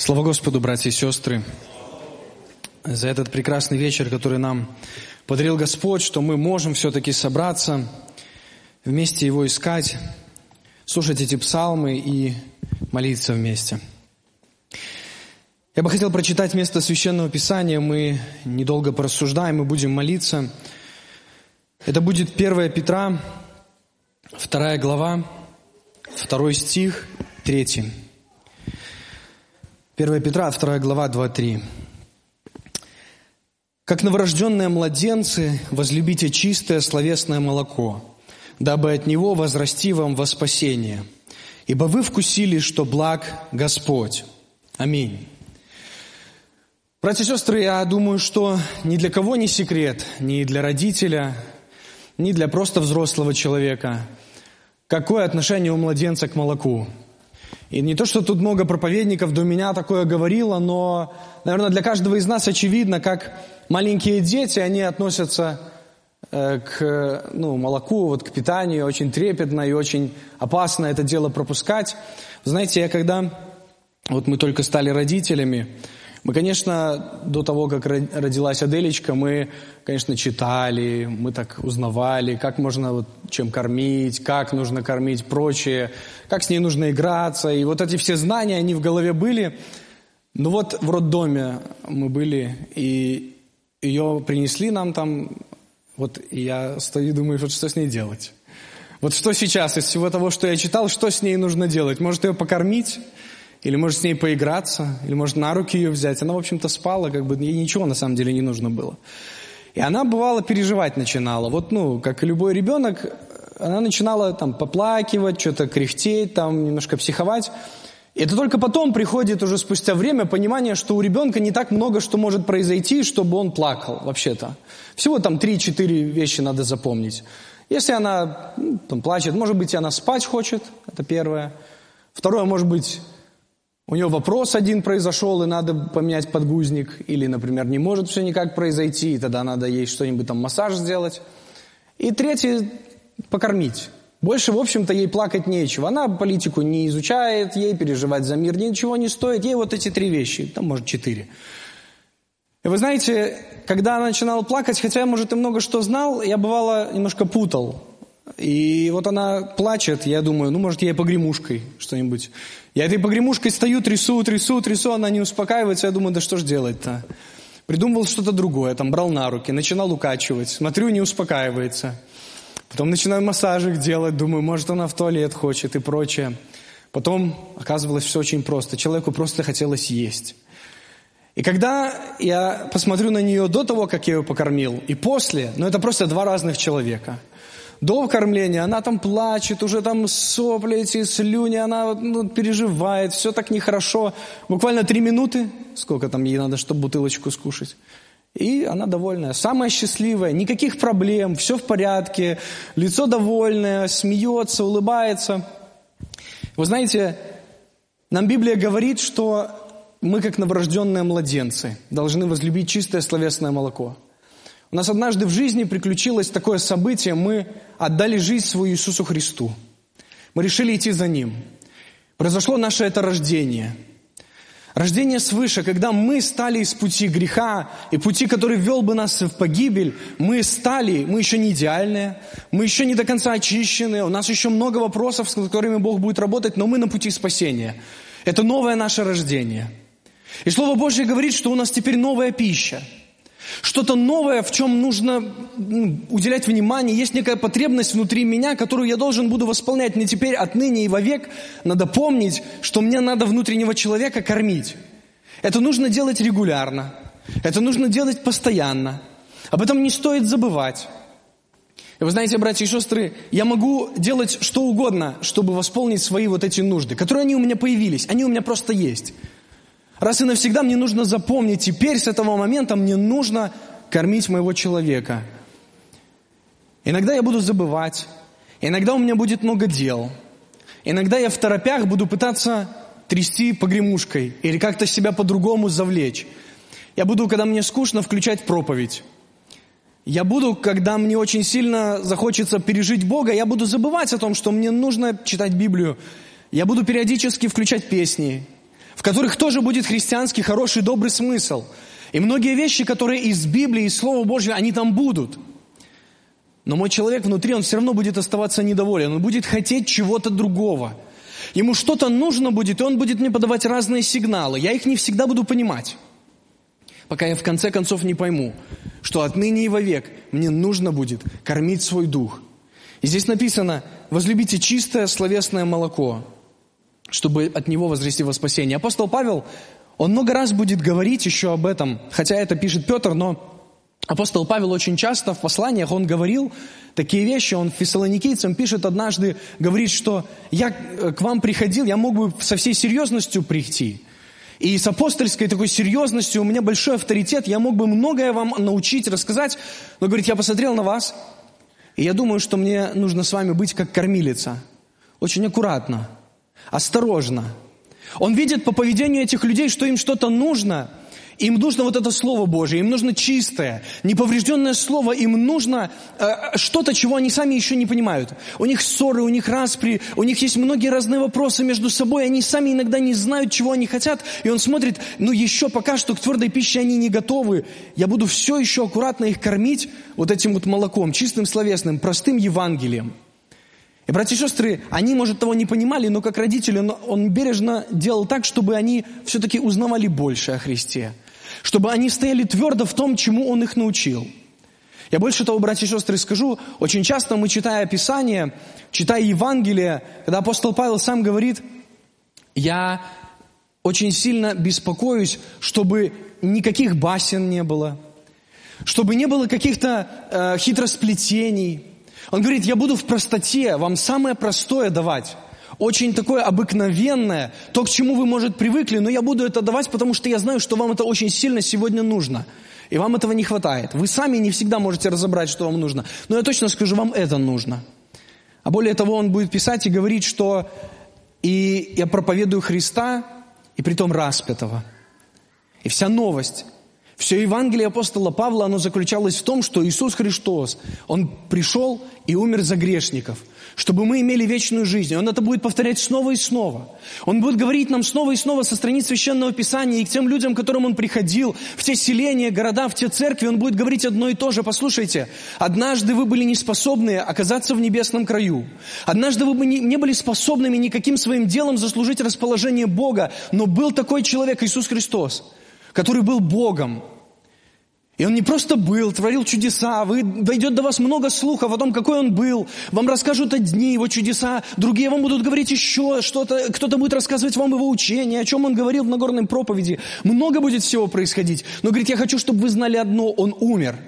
Слава Господу, братья и сестры, за этот прекрасный вечер, который нам подарил Господь, что мы можем все-таки собраться, вместе Его искать, слушать эти псалмы и молиться вместе. Я бы хотел прочитать место Священного Писания, мы недолго порассуждаем и будем молиться. Это будет 1 Петра, 2 глава, 2 стих, 3. 1 Петра, 2 глава, 2-3. «Как новорожденные младенцы, возлюбите чистое словесное молоко, дабы от него возрасти вам во спасение. Ибо вы вкусили, что благ Господь». Аминь. Братья и сестры, я думаю, что ни для кого не секрет, ни для родителя, ни для просто взрослого человека, какое отношение у младенца к молоку. И не то, что тут много проповедников до меня такое говорило, но, наверное, для каждого из нас очевидно, как маленькие дети, они относятся к молоку, к питанию очень трепетно и очень опасно это дело пропускать. Знаете, мы только стали родителями, мы, конечно, до того, как родилась Аделечка, мы, конечно, читали, мы так узнавали, как можно чем кормить, как нужно кормить, прочее, как с ней нужно играться. И вот эти все знания, они в голове были. Но вот в роддоме мы были, и ее принесли нам там, и я стою и думаю, что с ней делать. Вот что сейчас из всего того, что я читал, что с ней нужно делать? Может, ее покормить? Или может с ней поиграться, или может на руки ее взять. Она, в общем-то, спала, ей ничего на самом деле не нужно было. И она, бывало, переживать начинала. Как и любой ребенок, она начинала поплакивать, что-то кряхтеть, немножко психовать. И это только потом приходит уже спустя время понимание, что у ребенка не так много, что может произойти, чтобы он плакал вообще-то. Всего 3-4 вещи надо запомнить. Если она плачет, может быть, она спать хочет, это первое. Второе, может быть, у нее вопрос один произошел, и надо поменять подгузник. Или, например, не может все никак произойти, и тогда надо ей что-нибудь массаж сделать. И третье – покормить. Больше, в общем-то, ей плакать нечего. Она политику не изучает, ей переживать за мир ничего не стоит. Ей эти 3 вещи, может 4. И вы знаете, когда она начинала плакать, хотя я, может, и много что знал, я, бывало, немножко путал. И она плачет, я думаю, может, ей погремушкой что-нибудь. Я этой погремушкой стою, трясу, она не успокаивается, я думаю, да что ж делать-то? Придумывал что-то другое, брал на руки, начинал укачивать, смотрю, не успокаивается. Потом начинаю массажик делать, думаю, может, она в туалет хочет и прочее. Потом оказывалось все очень просто, человеку просто хотелось есть. И когда я посмотрю на нее до того, как я ее покормил, и после, это просто 2 разных человека. До кормления она плачет, уже сопли эти, слюни, она переживает, все так нехорошо. Буквально 3 минуты, сколько ей надо, чтобы бутылочку скушать. И она довольная, самая счастливая, никаких проблем, все в порядке, лицо довольное, смеется, улыбается. Вы знаете, нам Библия говорит, что мы, как новорожденные младенцы, должны возлюбить чистое словесное молоко. У нас однажды в жизни приключилось такое событие, мы отдали жизнь свою Иисусу Христу. Мы решили идти за Ним. Произошло наше это рождение. Рождение свыше, когда мы стали из пути греха и пути, который вел бы нас в погибель, мы еще не идеальные, мы еще не до конца очищены, у нас еще много вопросов, с которыми Бог будет работать, но мы на пути спасения. Это новое наше рождение. И Слово Божье говорит, что у нас теперь новая пища. Что-то новое, в чем нужно уделять внимание. Есть некая потребность внутри меня, которую я должен буду восполнять. Мне теперь отныне и вовек надо помнить, что мне надо внутреннего человека кормить. Это нужно делать регулярно. Это нужно делать постоянно. Об этом не стоит забывать. И вы знаете, братья и сестры, я могу делать что угодно, чтобы восполнить свои эти нужды, которые они у меня появились. Они у меня просто есть. Раз и навсегда мне нужно запомнить, теперь с этого момента мне нужно кормить моего человека. Иногда я буду забывать, иногда у меня будет много дел, иногда я в торопях буду пытаться трясти погремушкой или как-то себя по-другому завлечь. Я буду, когда мне скучно, включать проповедь. Я буду, когда мне очень сильно захочется пережить Бога, я буду забывать о том, что мне нужно читать Библию. Я буду периодически включать песни. в которых тоже будет христианский, хороший, добрый смысл. И многие вещи, которые из Библии, из Слова Божьего, они там будут. Но мой человек внутри, он все равно будет оставаться недоволен. Он будет хотеть чего-то другого. Ему что-то нужно будет, и он будет мне подавать разные сигналы. Я их не всегда буду понимать. Пока я в конце концов не пойму, что отныне и вовек мне нужно будет кормить свой дух. И здесь написано: возлюбите чистое словесное молоко, чтобы от него возрасти во спасение. Апостол Павел, он много раз будет говорить еще об этом, хотя это пишет Петр, но апостол Павел очень часто в посланиях, он говорил такие вещи, он фессалоникийцам пишет однажды, говорит, что я к вам приходил, я мог бы со всей серьезностью прийти. И с апостольской такой серьезностью, у меня большой авторитет, я мог бы многое вам научить, рассказать, но, говорит, я посмотрел на вас, и я думаю, что мне нужно с вами быть как кормилица. Очень аккуратно, осторожно. Он видит по поведению этих людей, что им что-то нужно. Им нужно вот это Слово Божие, им нужно чистое, неповрежденное Слово, им нужно что-то, чего они сами еще не понимают. У них ссоры, у них распри, у них есть многие разные вопросы между собой, они сами иногда не знают, чего они хотят, и он смотрит, еще пока что к твердой пище они не готовы, я буду все еще аккуратно их кормить вот этим вот молоком, чистым словесным, простым Евангелием. И, братья и сестры, они, может, того не понимали, но как родители он бережно делал так, чтобы они все-таки узнавали больше о Христе. Чтобы они стояли твердо в том, чему Он их научил. Я больше того, братья и сестры, скажу, очень часто мы, читая Писание, читая Евангелие, когда апостол Павел сам говорит, я очень сильно беспокоюсь, чтобы никаких басен не было, чтобы не было каких-то хитросплетений. Он говорит, я буду в простоте, вам самое простое давать. Очень такое обыкновенное, то, к чему вы, может, привыкли, но я буду это давать, потому что я знаю, что вам это очень сильно сегодня нужно. И вам этого не хватает. Вы сами не всегда можете разобрать, что вам нужно. Но я точно скажу, вам это нужно. А более того, он будет писать и говорить, что и я проповедую Христа, и притом распятого. И вся новость, все Евангелие апостола Павла, оно заключалось в том, что Иисус Христос, Он пришел и умер за грешников, чтобы мы имели вечную жизнь. И Он это будет повторять снова и снова. Он будет говорить нам снова и снова со страниц Священного Писания, и к тем людям, к которым Он приходил, в те селения, города, в те церкви, Он будет говорить одно и то же. Послушайте, однажды вы были неспособны оказаться в небесном краю. Однажды вы не были способными никаким своим делом заслужить расположение Бога, но был такой человек, Иисус Христос, который был Богом. И Он не просто был, творил чудеса, дойдет до вас много слухов о том, какой Он был. Вам расскажут одни Его чудеса, другие вам будут говорить еще что-то, кто-то будет рассказывать вам Его учение, о чем Он говорил в Нагорной проповеди. Много будет всего происходить. Но, говорит, я хочу, чтобы вы знали одно, Он умер.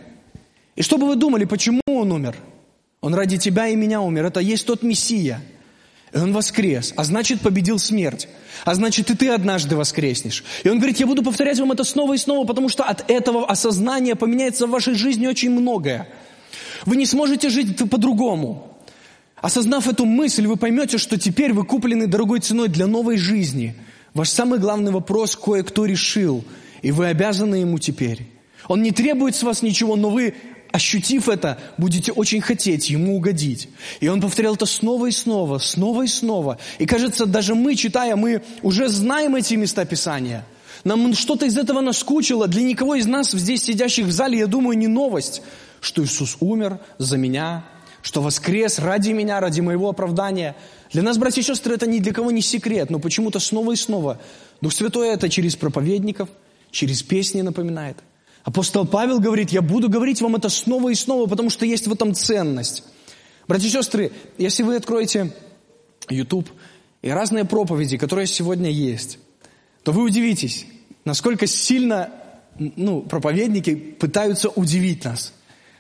И что бы вы думали, почему Он умер? Он ради тебя и меня умер. Это есть тот Мессия. И Он воскрес, а значит, победил смерть. А значит, и ты однажды воскреснешь. И Он говорит, я буду повторять вам это снова и снова, потому что от этого осознания поменяется в вашей жизни очень многое. Вы не сможете жить по-другому. Осознав эту мысль, вы поймете, что теперь вы куплены дорогой ценой для новой жизни. Ваш самый главный вопрос кое-кто решил, и вы обязаны Ему теперь. Он не требует с вас ничего, но вы, ощутив это, будете очень хотеть Ему угодить. И Он повторял это снова и снова, снова и снова. И кажется, даже мы, читая, мы уже знаем эти места Писания. Нам что-то из этого наскучило. Для никого из нас, здесь сидящих в зале, я думаю, не новость, что Иисус умер за меня, что воскрес ради меня, ради моего оправдания. Для нас, братья и сестры, это ни для кого не секрет, но почему-то снова и снова Дух Святой это через проповедников, через песни напоминает. Апостол Павел говорит, я буду говорить вам это снова и снова, потому что есть в этом ценность. Братья и сестры, если вы откроете YouTube и разные проповеди, которые сегодня есть, то вы удивитесь, насколько сильно проповедники пытаются удивить нас.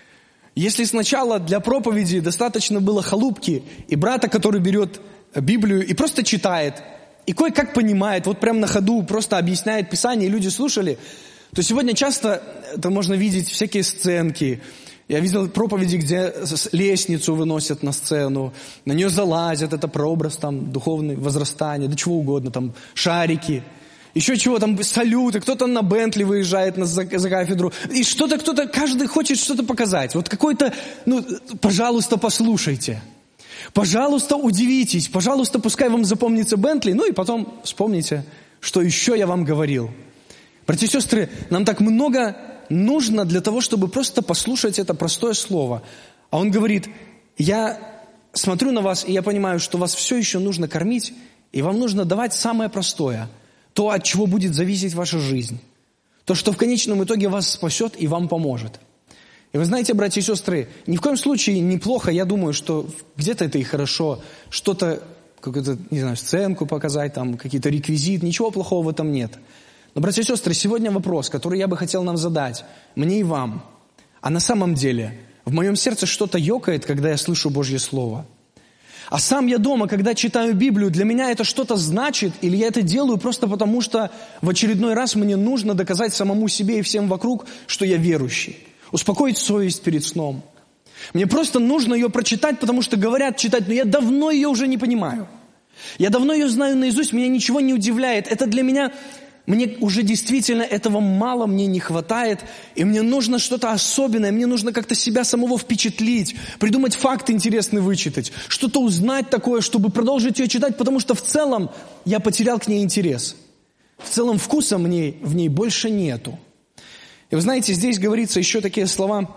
Если сначала для проповеди достаточно было халупки и брата, который берет Библию и просто читает, и кое-как понимает, вот прямо на ходу просто объясняет Писание, и люди слушали, то сегодня часто это можно видеть всякие сценки. Я видел проповеди, где лестницу выносят на сцену, на нее залазят, это прообраз там духовное возрастание, да чего угодно, там шарики, еще чего там, салюты, кто-то на Бентли выезжает за кафедру, и кто-то, каждый хочет что-то показать. Вот какой-то, пожалуйста, послушайте. Пожалуйста, удивитесь, пожалуйста, пускай вам запомнится Бентли, и потом вспомните, что еще я вам говорил. Братья и сестры, нам так много нужно для того, чтобы просто послушать это простое слово. А он говорит, я смотрю на вас, и я понимаю, что вас все еще нужно кормить, и вам нужно давать самое простое, то, от чего будет зависеть ваша жизнь. То, что в конечном итоге вас спасет и вам поможет. И вы знаете, братья и сестры, ни в коем случае неплохо, я думаю, что где-то это и хорошо, что-то, какую-то, не знаю, сценку показать, там, какие-то реквизит, ничего плохого в этом нет. Но, братья и сестры, сегодня вопрос, который я бы хотел нам задать, мне и вам. А на самом деле, в моем сердце что-то ёкает, когда я слышу Божье Слово. А сам я дома, когда читаю Библию, для меня это что-то значит, или я это делаю просто потому, что в очередной раз мне нужно доказать самому себе и всем вокруг, что я верующий. Успокоить совесть перед сном. Мне просто нужно ее прочитать, потому что говорят читать, но я давно ее уже не понимаю. Я давно ее знаю наизусть, меня ничего не удивляет. Это для меня, мне уже действительно этого мало, мне не хватает, и мне нужно что-то особенное, мне нужно как-то себя самого впечатлить, придумать факт интересный вычитать, что-то узнать такое, чтобы продолжить ее читать, потому что в целом я потерял к ней интерес. В целом вкуса в ней больше нету. И вы знаете, здесь говорится еще такие слова,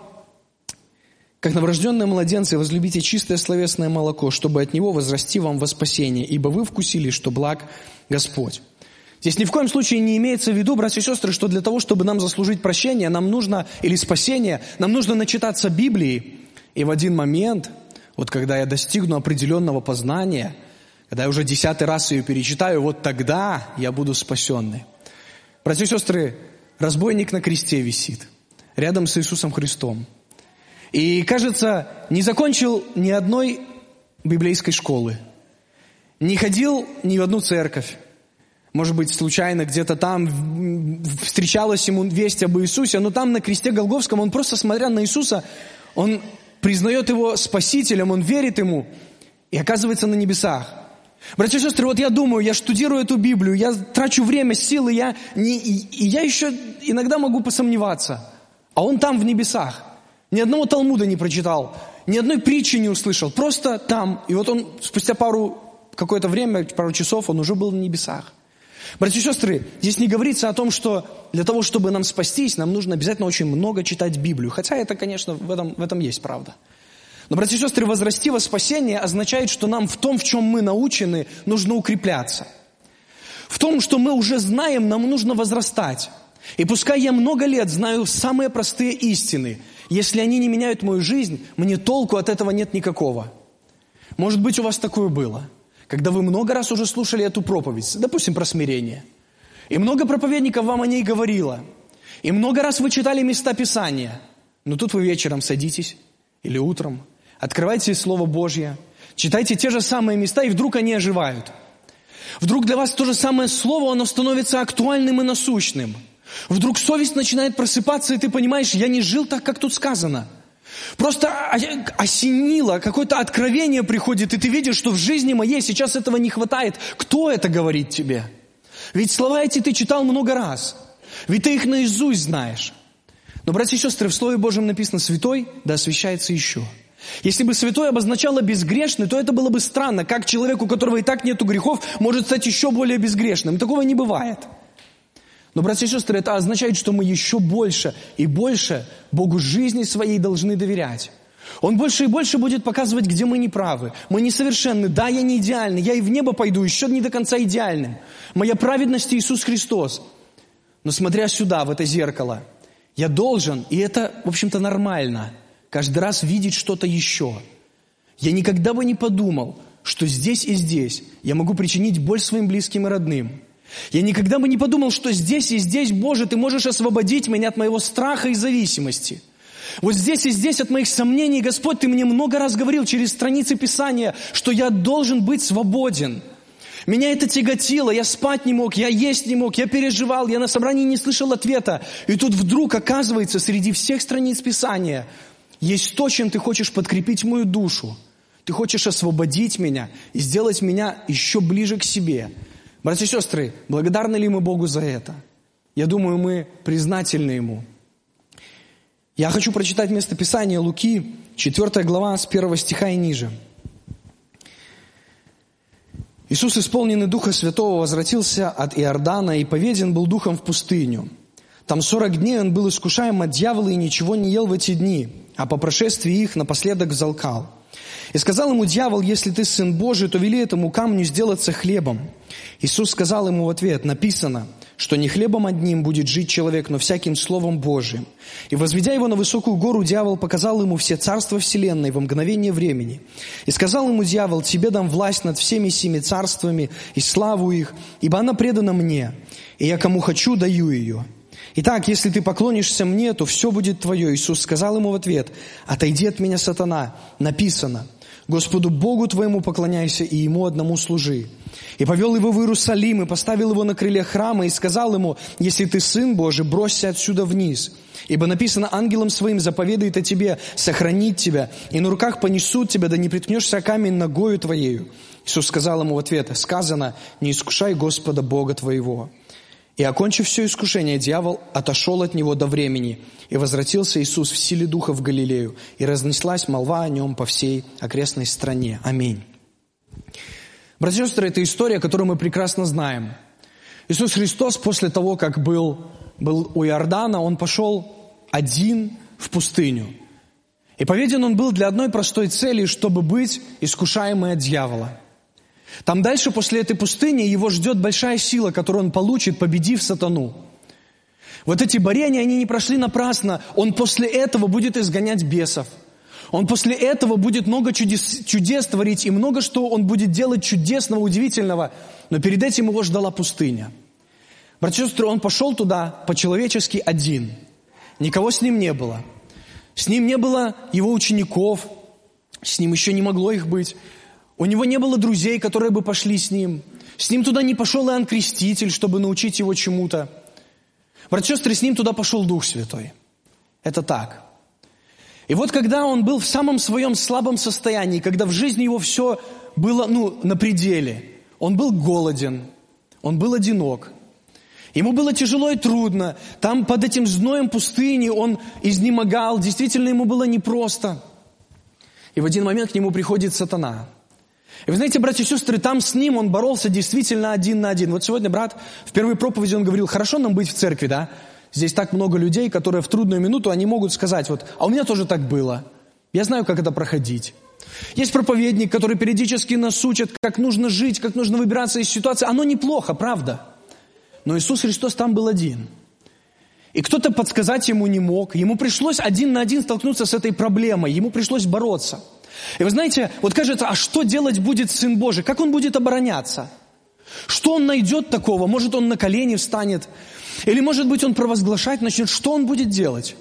как новорожденные младенцы, возлюбите чистое словесное молоко, чтобы от него возрасти вам во спасение, ибо вы вкусили, что благ Господь. Здесь ни в коем случае не имеется в виду, братья и сестры, что для того, чтобы нам заслужить прощение, нам нужно, или спасение, нам нужно начитаться Библии, и в один момент, вот когда я достигну определенного познания, когда я уже 10-й раз ее перечитаю, вот тогда я буду спасенный. Братья и сестры, разбойник на кресте висит, рядом с Иисусом Христом. И, кажется, не закончил ни одной библейской школы, не ходил ни в одну церковь. Может быть, случайно где-то там встречалась ему весть об Иисусе, но там на кресте Голгофском он просто, смотря на Иисуса, он признает его Спасителем, он верит ему и оказывается на небесах. Братья и сестры, вот я думаю, я штудирую эту Библию, я трачу время, силы, я еще иногда могу посомневаться. А он там в небесах. Ни одного Талмуда не прочитал, ни одной притчи не услышал. Просто там. И вот он спустя какое-то время, пару часов, он уже был на небесах. Братья и сестры, здесь не говорится о том, что для того, чтобы нам спастись, нам нужно обязательно очень много читать Библию. Хотя это, конечно, в этом есть правда. Но, братья и сестры, возрасти во спасение означает, что нам в том, в чем мы научены, нужно укрепляться. В том, что мы уже знаем, нам нужно возрастать. И пускай я много лет знаю самые простые истины, если они не меняют мою жизнь, мне толку от этого нет никакого. Может быть, у вас такое было, когда вы много раз уже слушали эту проповедь, допустим, про смирение. И много проповедников вам о ней говорило. И много раз вы читали места Писания. Но тут вы вечером садитесь или утром, открывайте Слово Божье, читайте те же самые места, и вдруг они оживают. Вдруг для вас то же самое слово, оно становится актуальным и насущным. Вдруг совесть начинает просыпаться, и ты понимаешь, я не жил так, как тут сказано. Просто осенило, какое-то откровение приходит, и ты видишь, что в жизни моей сейчас этого не хватает. Кто это говорит тебе? Ведь слова эти ты читал много раз. Ведь ты их наизусть знаешь. Но, братья и сестры, в Слове Божьем написано «святой», да освящается еще. Если бы святой обозначало безгрешный, то это было бы странно, как человек, у которого и так нету грехов, может стать еще более безгрешным. Такого не бывает. Но, братья и сестры, это означает, что мы еще больше и больше Богу жизни своей должны доверять. Он больше и больше будет показывать, где мы неправы. Мы несовершенны. Да, я не идеальный. Я и в небо пойду, еще не до конца идеальным. Моя праведность Иисус Христос. Но смотря сюда, в это зеркало, я должен, и это, в общем-то, нормально, каждый раз видеть что-то еще. Я никогда бы не подумал, что здесь и здесь я могу причинить боль своим близким и родным. Я никогда бы не подумал, что здесь и здесь, Боже, Ты можешь освободить меня от моего страха и зависимости. Вот здесь и здесь от моих сомнений, Господь, Ты мне много раз говорил через страницы Писания, что я должен быть свободен. Меня это тяготило, я спать не мог, я есть не мог, я переживал, я на собрании не слышал ответа. И тут вдруг, оказывается, среди всех страниц Писания есть то, чем Ты хочешь подкрепить мою душу. Ты хочешь освободить меня и сделать меня еще ближе к себе. Братья и сестры, благодарны ли мы Богу за это? Я думаю, мы признательны Ему. Я хочу прочитать место Писания Луки, 4 глава, с 1 стиха и ниже. Иисус, исполненный Духа Святого, возвратился от Иордана и поведен был Духом в пустыню. Там 40 дней он был искушаем от дьявола и ничего не ел в эти дни, а по прошествии их напоследок взалкал. И сказал ему дьявол: если ты Сын Божий, то вели этому камню сделаться хлебом. Иисус сказал ему в ответ: написано, что не хлебом одним будет жить человек, но всяким словом Божиим. И, возведя его на высокую гору, дьявол показал ему все царства вселенной во мгновение времени. И сказал ему дьявол: тебе дам власть над всеми семи царствами и славу их, ибо она предана мне, и я кому хочу даю ее. Итак, если ты поклонишься мне, то все будет твое. Иисус сказал ему в ответ: отойди от меня, сатана, написано, Господу Богу твоему поклоняйся и Ему одному служи. И повел его в Иерусалим, и поставил его на крыле храма, и сказал ему: если ты Сын Божий, бросься отсюда вниз. Ибо написано: ангелом своим заповедует о тебе сохранить тебя, и на руках понесут тебя, да не приткнешься о камень ногою твоею. Иисус сказал ему в ответ: сказано, не искушай Господа Бога твоего. И, окончив все искушение, дьявол отошел от него до времени, и возвратился Иисус в силе Духа в Галилею, и разнеслась молва о нем по всей окрестной стране. Аминь. Братья и сестры, это история, которую мы прекрасно знаем. Иисус Христос после того, как был у Иордана, Он пошел один в пустыню. И поведен Он был для одной простой цели, чтобы быть искушаемым от дьявола. Там дальше, после этой пустыни, его ждет большая сила, которую он получит, победив сатану. Вот эти борения, они не прошли напрасно. Он после этого будет изгонять бесов. Он после этого будет много чудес творить, и много что он будет делать чудесного, удивительного. Но перед этим его ждала пустыня. Братья и сестры, он пошел туда по-человечески один. Никого с ним не было. С ним не было его учеников, с ним еще не могло их быть. У него не было друзей, которые бы пошли с ним. С ним туда не пошел Иоанн Креститель, чтобы научить его чему-то. Братья и сестры, с ним туда пошел Дух Святой. Это так. И вот когда он был в самом своем слабом состоянии, когда в жизни его все было на пределе, он был голоден, он был одинок, ему было тяжело и трудно, там под этим зноем пустыни он изнемогал, действительно ему было непросто. И в один момент к нему приходит сатана. И вы знаете, братья и сестры, там с ним он боролся действительно один на один. Вот сегодня брат в первой проповеди он говорил: хорошо нам быть в церкви, да? Здесь так много людей, которые в трудную минуту, они могут сказать: вот, а у меня тоже так было. Я знаю, как это проходить. Есть проповедник, который периодически нас учит, как нужно жить, как нужно выбираться из ситуации. Оно неплохо, правда. Но Иисус Христос там был один. И кто-то подсказать ему не мог. Ему пришлось один на один столкнуться с этой проблемой. Ему пришлось бороться. И вы знаете, вот кажется, а что делать будет Сын Божий? Как Он будет обороняться? Что Он найдет такого? Может, Он на колени встанет? Или, может быть, Он провозглашать начнет? Что Он будет делать?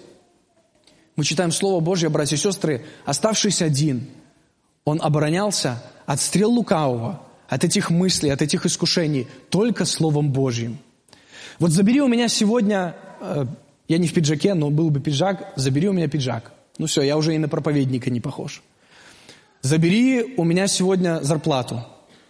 Мы читаем Слово Божье, братья и сестры, оставшись один, Он оборонялся от стрел лукавого, от этих мыслей, от этих искушений, только Словом Божьим. Вот забери у меня сегодня, я не в пиджаке, но был бы пиджак, забери у меня пиджак. Ну все, я уже и на проповедника не похож. Забери у меня сегодня зарплату.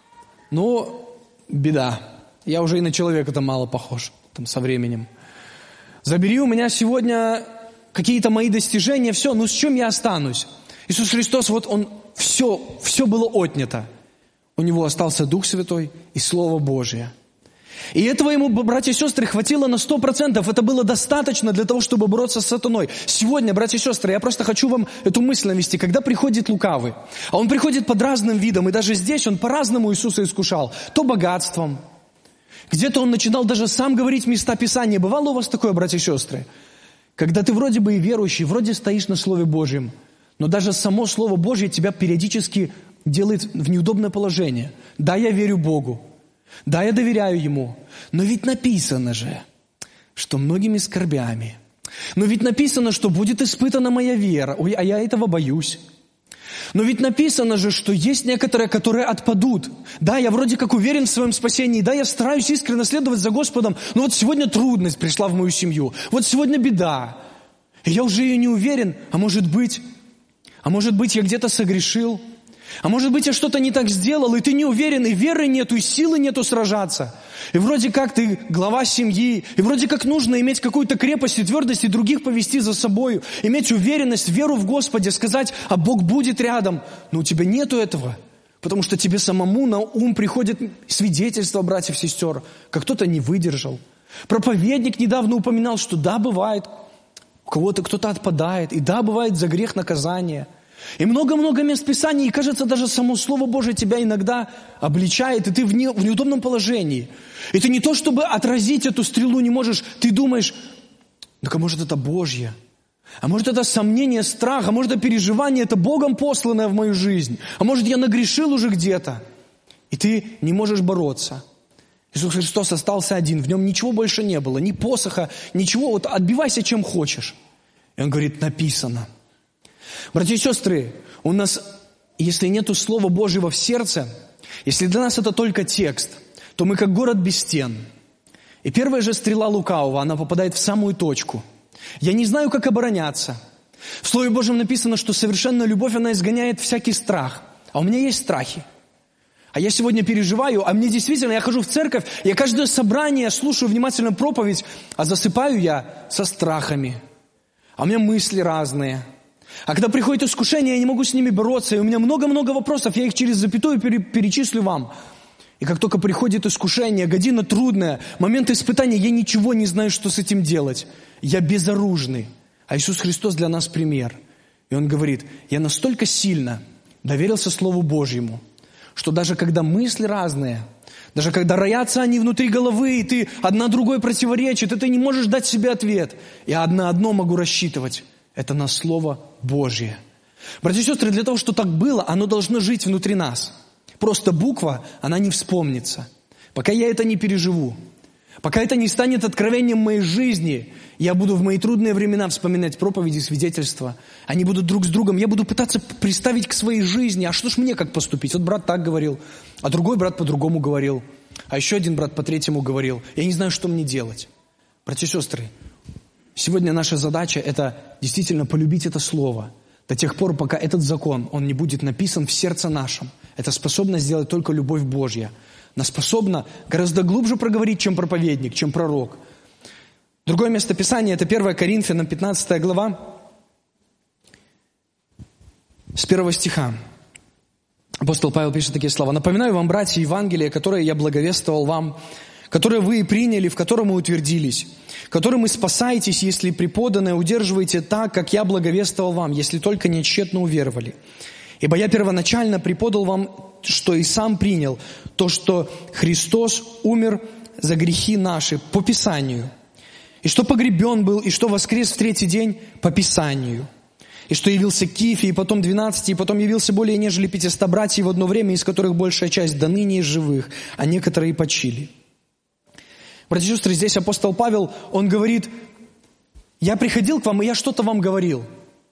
Ну, беда. Я уже и на человека там мало похож, там со временем. Забери у меня сегодня какие-то мои достижения, все, ну с чем я останусь? Иисус Христос, вот Он, все было отнято. У Него остался Дух Святой и Слово Божие. И этого ему, братья и сестры, хватило на 100%. Это было достаточно для того, чтобы бороться с сатаной. Сегодня, братья и сестры, я просто хочу вам эту мысль навести. Когда приходит лукавый, а он приходит под разным видом, и даже здесь он по-разному Иисуса искушал. То богатством, где-то он начинал даже сам говорить места Писания. Бывало у вас такое, братья и сестры? Когда ты вроде бы и верующий, вроде стоишь на Слове Божьем, но даже само Слово Божье тебя периодически делает в неудобное положение. Да, я верю Богу. Да, я доверяю Ему, но ведь написано же, что многими скорбями. Но ведь написано, что будет испытана моя вера. Ой, а я этого боюсь. Но ведь написано же, что есть некоторые, которые отпадут. Да, я вроде как уверен в своем спасении. Да, я стараюсь искренне следовать за Господом. Но вот сегодня трудность пришла в мою семью. Вот сегодня беда. И я уже ее не уверен. А может быть, я где-то согрешил. А может быть, я что-то не так сделал, и ты не уверен, и веры нету, и силы нету сражаться. И вроде как ты глава семьи, и вроде как нужно иметь какую-то крепость и твердость, и других повести за собою, иметь уверенность, веру в Господе, сказать: а Бог будет рядом. Но у тебя нету этого. Потому что тебе самому на ум приходит свидетельство братьев и сестер, как кто-то не выдержал. Проповедник недавно упоминал, что да, бывает, у кого-то кто-то отпадает, и да, бывает за грех наказание. И много-много мест Писания, и кажется, даже само Слово Божие тебя иногда обличает, и ты в неудобном положении. И ты не то, чтобы отразить эту стрелу не можешь, ты думаешь, так а может это Божье? А может это сомнение, страх, а может это переживание, это Богом посланное в мою жизнь? А может я нагрешил уже где-то? И ты не можешь бороться. Иисус Христос остался один, в нем ничего больше не было, ни посоха, ничего, вот отбивайся чем хочешь. И Он говорит, написано. Братья и сестры, у нас, если нету Слова Божьего в сердце, если для нас это только текст, то мы как город без стен. И первая же стрела лукавого, она попадает в самую точку. Я не знаю, как обороняться. В Слове Божьем написано, что совершенная любовь, она изгоняет всякий страх. А у меня есть страхи. А я сегодня переживаю, а мне действительно, я хожу в церковь, я каждое собрание слушаю внимательно проповедь, а засыпаю я со страхами. А у меня мысли разные. А когда приходит искушение, я не могу с ними бороться, и у меня много-много вопросов, я их через запятую перечислю вам. И как только приходит искушение, година трудная, момент испытания, я ничего не знаю, что с этим делать. Я безоружный. А Иисус Христос для нас пример. И Он говорит, я настолько сильно доверился Слову Божьему, что даже когда мысли разные, даже когда роятся они внутри головы, и ты одна другой противоречит, и ты не можешь дать себе ответ, я на одно могу рассчитывать. Это на Слово Божье. Братья и сестры, для того, чтобы так было, оно должно жить внутри нас. Просто буква, она не вспомнится. Пока я это не переживу, пока это не станет откровением моей жизни, я буду в мои трудные времена вспоминать проповеди, свидетельства. Они будут друг с другом. Я буду пытаться представить к своей жизни, а что ж мне как поступить? Вот брат так говорил, а другой брат по-другому говорил, а еще один брат по-третьему говорил. Я не знаю, что мне делать. Братья и сестры, сегодня наша задача – это действительно полюбить это слово до тех пор, пока этот закон, он не будет написан в сердце нашем. Это способно сделать только любовь Божья. Она способна гораздо глубже проговорить, чем проповедник, чем пророк. Другое место Писания – это 1 Коринфянам, 15 глава, с 1 стиха. Апостол Павел пишет такие слова. «Напоминаю вам, братья, Евангелие, которое я благовествовал вам, которое вы и приняли, в котором мы утвердились, которым и спасаетесь, если преподанное удерживаете так, как я благовествовал вам, если только не тщетно уверовали. Ибо я первоначально преподал вам, что и сам принял, то, что Христос умер за грехи наши по Писанию, и что погребен был, и что воскрес в третий день по Писанию, и что явился Кифе, и потом 12, и потом явился более нежели 500 братьев в одно время, из которых большая часть до ныне из живых, а некоторые почили». Братья и сестры, здесь апостол Павел, он говорит, я приходил к вам, и я что-то вам говорил.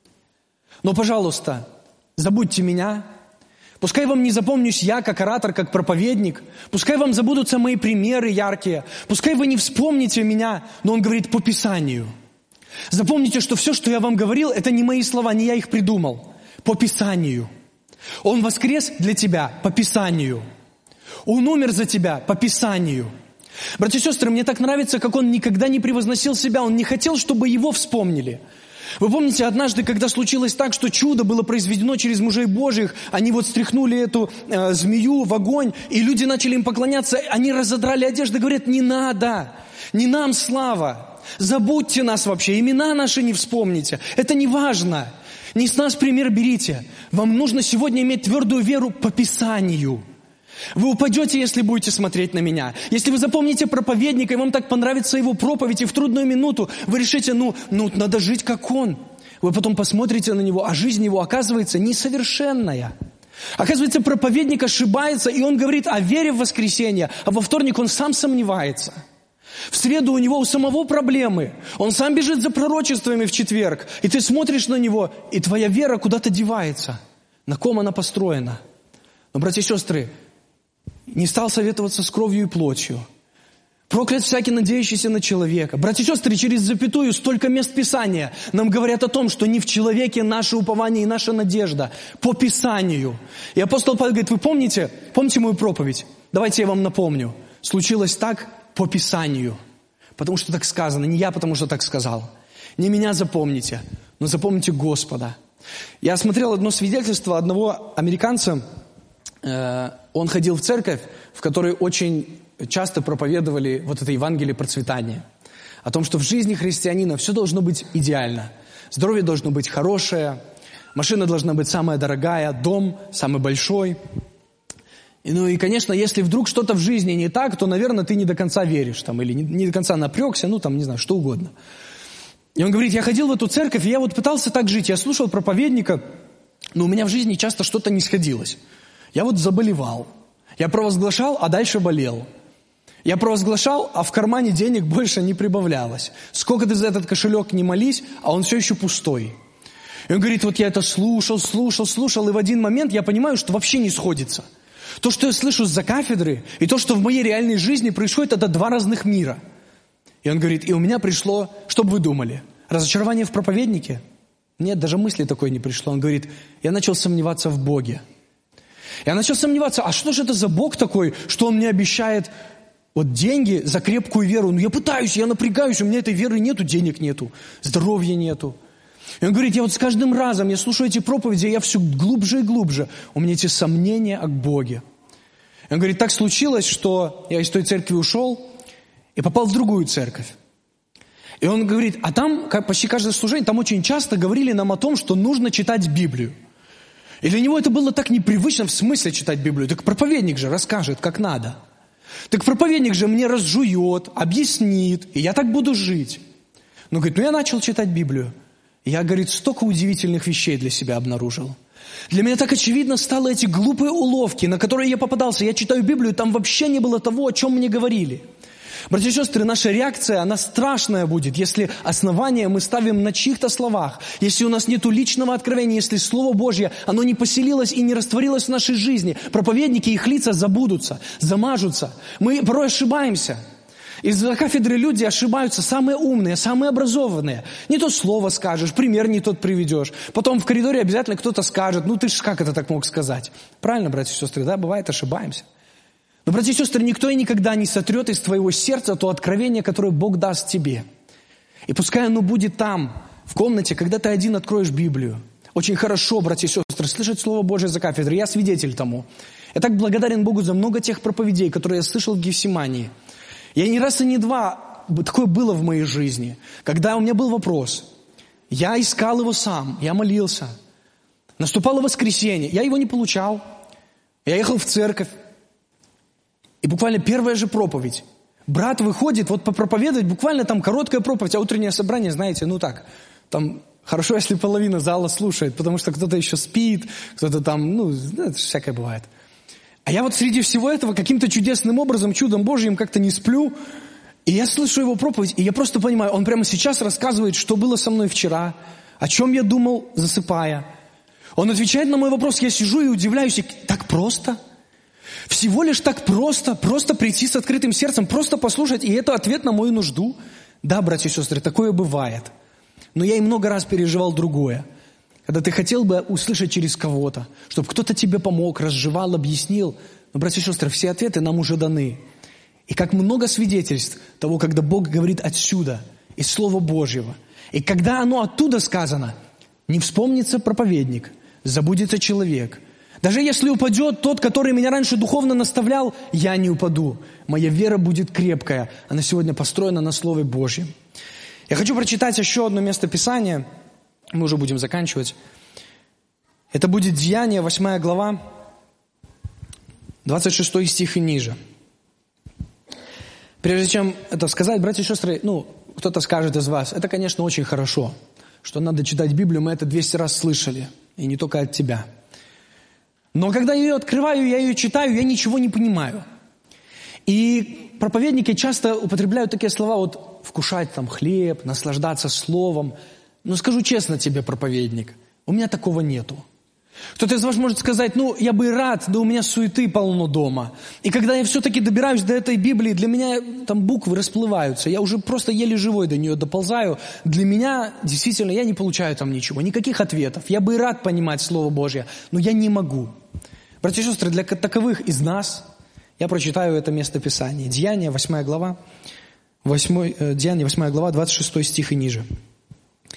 Но, пожалуйста, забудьте меня. Пускай вам не запомнюсь я, как оратор, как проповедник. Пускай вам забудутся мои примеры яркие. Пускай вы не вспомните меня, но он говорит по Писанию. Запомните, что все, что я вам говорил, это не мои слова, не я их придумал. По Писанию. Он воскрес для тебя по Писанию. Он умер за тебя по Писанию. Братья и сестры, мне так нравится, как он никогда не превозносил себя, он не хотел, чтобы его вспомнили. Вы помните, однажды, когда случилось так, что чудо было произведено через мужей Божьих, они вот стряхнули эту змею в огонь, и люди начали им поклоняться, они разодрали одежды, говорят, не надо, не нам слава, забудьте нас вообще, имена наши не вспомните, это не важно, не с нас пример берите, вам нужно сегодня иметь твердую веру по Писанию. Вы упадете, если будете смотреть на меня. Если вы запомните проповедника, и вам так понравится его проповедь, и в трудную минуту вы решите, надо жить как он. Вы потом посмотрите на него, а жизнь его оказывается несовершенная. Оказывается, проповедник ошибается, и он говорит о вере в воскресенье, а во вторник он сам сомневается. В среду у него у самого проблемы. Он сам бежит за пророчествами в четверг, и ты смотришь на него, и твоя вера куда-то девается. На ком она построена? Но, братья и сестры, не стал советоваться с кровью и плотью. Проклят всякий, надеющийся на человека. Братья и сестры, через запятую столько мест Писания нам говорят о том, что не в человеке наше упование и наша надежда, по Писанию. И апостол Павел говорит, вы помните мою проповедь? Давайте я вам напомню. Случилось так по Писанию. Потому что так сказано. Не я, потому что так сказал. Не меня запомните, но запомните Господа. Я смотрел одно свидетельство одного американца, он ходил в церковь, в которой очень часто проповедовали вот это Евангелие процветания. О том, что в жизни христианина все должно быть идеально. Здоровье должно быть хорошее, машина должна быть самая дорогая, дом самый большой. И, конечно, если вдруг что-то в жизни не так, то, наверное, ты не до конца веришь, или не до конца напрягся, не знаю, что угодно. И он говорит, я ходил в эту церковь, и я вот пытался так жить, я слушал проповедника, но у меня в жизни часто что-то не сходилось. Я вот заболевал, я провозглашал, а дальше болел. Я провозглашал, а в кармане денег больше не прибавлялось. Сколько ты за этот кошелек не молись, а он все еще пустой. И он говорит, вот я это слушал, и в один момент я понимаю, что вообще не сходится. То, что я слышу с-за кафедры, и то, что в моей реальной жизни происходит, это два разных мира. И он говорит, и у меня пришло, что бы вы думали, разочарование в проповеднике? Нет, даже мысли такой не пришло. Он говорит, я начал сомневаться в Боге. Я начал сомневаться, а что же это за Бог такой, что Он мне обещает вот деньги за крепкую веру? Я пытаюсь, я напрягаюсь, у меня этой веры нету, денег нету, здоровья нету. И он говорит, я вот с каждым разом, я слушаю эти проповеди, я все глубже и глубже. У меня эти сомнения о Боге. И он говорит, так случилось, что я из той церкви ушел и попал в другую церковь. И он говорит, а там почти каждое служение, там очень часто говорили нам о том, что нужно читать Библию. И для него это было так непривычно, в смысле читать Библию. Так проповедник же расскажет, как надо. Так проповедник же мне разжует, объяснит, и я так буду жить. Но, говорит, я начал читать Библию. И я, говорит, столько удивительных вещей для себя обнаружил. Для меня так очевидно стало эти глупые уловки, на которые я попадался. Я читаю Библию, там вообще не было того, о чем мне говорили. Братья и сестры, наша реакция, она страшная будет, если основание мы ставим на чьих-то словах, если у нас нет личного откровения, если Слово Божье, оно не поселилось и не растворилось в нашей жизни. Проповедники, их лица забудутся, замажутся. Мы порой ошибаемся. Из-за кафедры люди ошибаются, самые умные, самые образованные. Не то слово скажешь, пример не тот приведешь. Потом в коридоре обязательно кто-то скажет, ты ж как это так мог сказать? Правильно, братья и сестры, да, бывает, ошибаемся. Но, братья и сестры, никто и никогда не сотрет из твоего сердца то откровение, которое Бог даст тебе. И пускай оно будет там, в комнате, когда ты один откроешь Библию. Очень хорошо, братья и сестры, слышать Слово Божие за кафедрой. Я свидетель тому. Я так благодарен Богу за много тех проповедей, которые я слышал в Гефсимании. Я не раз и не два, такое было в моей жизни, когда у меня был вопрос. Я искал его сам, я молился. Наступало воскресенье, я его не получал. Я ехал в церковь. И буквально первая же проповедь. Брат выходит попроповедовать, буквально там короткая проповедь, а утреннее собрание, знаете, там хорошо, если половина зала слушает, потому что кто-то еще спит, кто-то там, это всякое бывает. А я среди всего этого каким-то чудесным образом, чудом Божьим как-то не сплю, и я слышу его проповедь, и я просто понимаю, он прямо сейчас рассказывает, что было со мной вчера, о чем я думал, засыпая. Он отвечает на мой вопрос, я сижу и удивляюсь, и так просто? Всего лишь так просто прийти с открытым сердцем, просто послушать, и это ответ на мою нужду. Да, братья и сестры, такое бывает. Но я и много раз переживал другое. Когда ты хотел бы услышать через кого-то, чтобы кто-то тебе помог, разжевал, объяснил. Но, братья и сестры, все ответы нам уже даны. И как много свидетельств того, когда Бог говорит отсюда, из Слова Божьего. И когда оно оттуда сказано, не вспомнится проповедник, забудется человек. Даже если упадет тот, который меня раньше духовно наставлял, я не упаду. Моя вера будет крепкая. Она сегодня построена на Слове Божьем. Я хочу прочитать еще одно место Писания. Мы уже будем заканчивать. Это будет Деяния, 8 глава, 26 стих и ниже. Прежде чем это сказать, братья и сестры, кто-то скажет из вас, это, конечно, очень хорошо, что надо читать Библию, мы это 200 раз слышали, и не только от тебя. Но когда я ее открываю, я ее читаю, я ничего не понимаю. И проповедники часто употребляют такие слова, вкушать хлеб, наслаждаться словом. Но скажу честно тебе, проповедник, у меня такого нету. Кто-то из вас может сказать, я бы и рад, да у меня суеты полно дома. И когда я все-таки добираюсь до этой Библии, для меня там буквы расплываются, я уже просто еле живой до нее доползаю. Для меня, действительно, я не получаю там ничего, никаких ответов. Я бы и рад понимать Слово Божье, но я не могу. Братья и сестры, для таковых из нас, я прочитаю это место Писания. Деяния, 8 глава, 26 стих и ниже.